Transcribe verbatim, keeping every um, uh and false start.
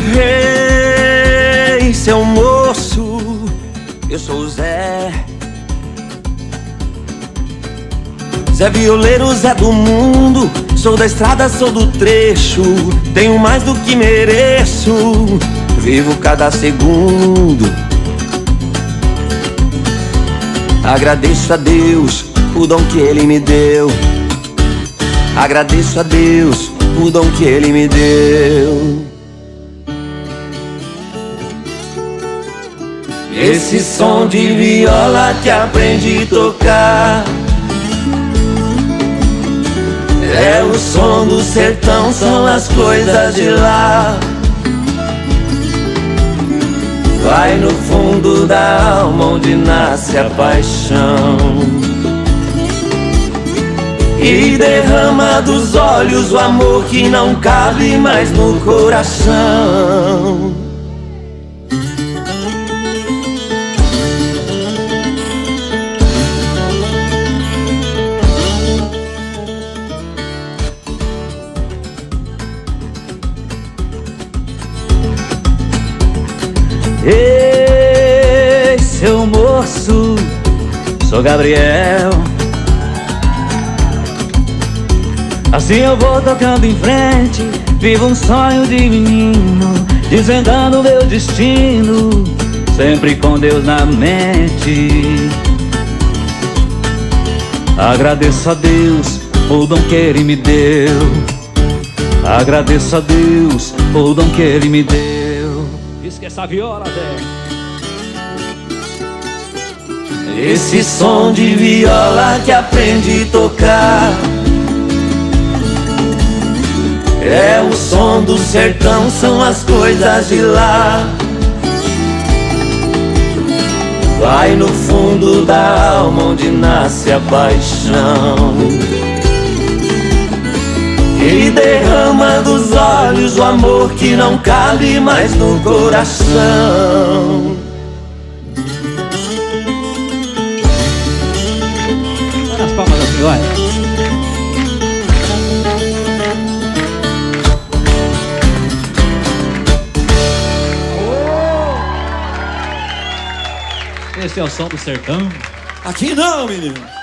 Ei, seu moço, eu sou o Zé. Zé Violeiro, Zé do mundo. Sou da estrada, sou do trecho. Tenho mais do que mereço. Vivo cada segundo. Agradeço a Deus o dom que Ele me deu. Agradeço a Deus o dom que Ele me deu. Esse som de viola que aprendi a tocar é o som do sertão, são as coisas de lá. Vai no fundo da alma onde nasce a paixão e derrama dos olhos o amor que não cabe mais no coração. Ei, seu moço, sou Gabriel. Assim eu vou tocando em frente, vivo um sonho de menino, desvendando meu destino, sempre com Deus na mente. Agradeço a Deus o dom que Ele me deu. Agradeço a Deus o dom que Ele me deu. Esqueça a viola, Zé. Esse som de viola que aprendi a tocar é o som do sertão, são as coisas de lá. Vai no fundo da alma onde nasce a paixão e derrama dos olhos o amor que não cabe mais no coração. Olha as palmas da senhora. Esse é o som do sertão. Aqui não, menino.